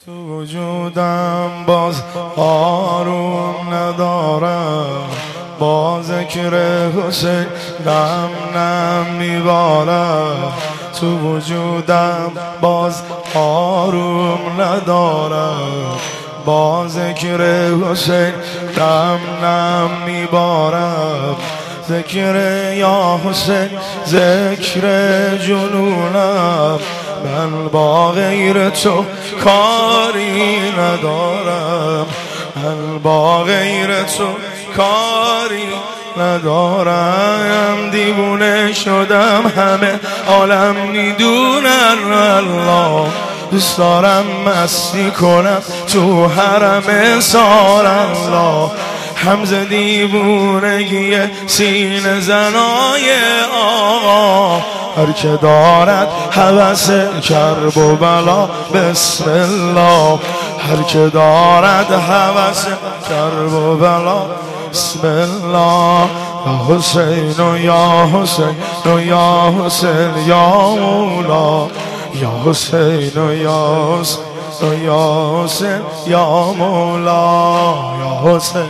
تو وجودم باز آروم ندارم، با ذکر حسین نم نم میبارم. تو وجودم باز آروم ندارم، با ذکر حسین نم نم میبارم. ذکر یا حسین ذکر جنونم، من با غیر تو کاری ندارم، من با غیر تو کاری ندارم. دیوونه شدم همه عالم میدونن الله، دوست دارم مستی کنم تو حرم سار الله. حمز دیوونگی سینه زنای آقا، هر که دارد هوس کرب و بلا بسم الله، هر که دارد هوس کرب و بلا بسم الله. یا حسین و یا حسین و یا حسین یا مولا، یا حسین و یا حسین و یا حسین یا مولا، یا حسین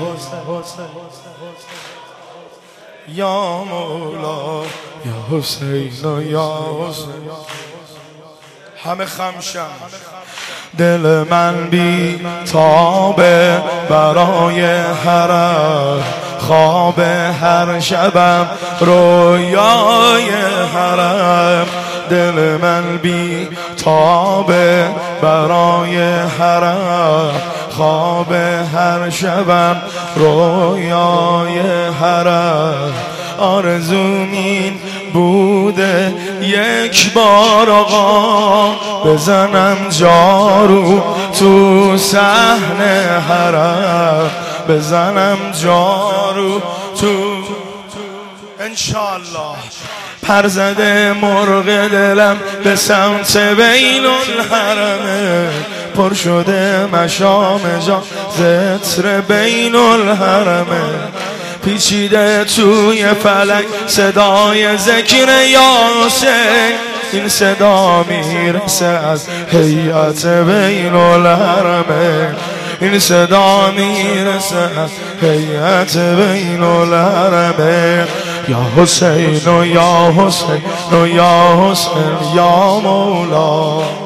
یا مولا، یا حسین و یا حسین. همه خمشن. دل من بی تابه برای حرم، خواب هر شبم رویای حرم. دل من بی تابه برای حرم، خواب هر شبم رویای حرم. آرزوم این بوده یک بار آقا، بزنم جارو تو صحن حرم، بزنم جارو تو انشالله. پر زده مرغ دلم به سمت بین الحرمه، پر شده مشام جان زتر بین الحرمه. پیچیده توی فلک صدای ذکر یاسین، این صدا میرسه از هیئت بین الحرمه، این صدا میرسه از هیئت بین الحرمه. یا حسین و یا حسین و یا حسین یا مولا.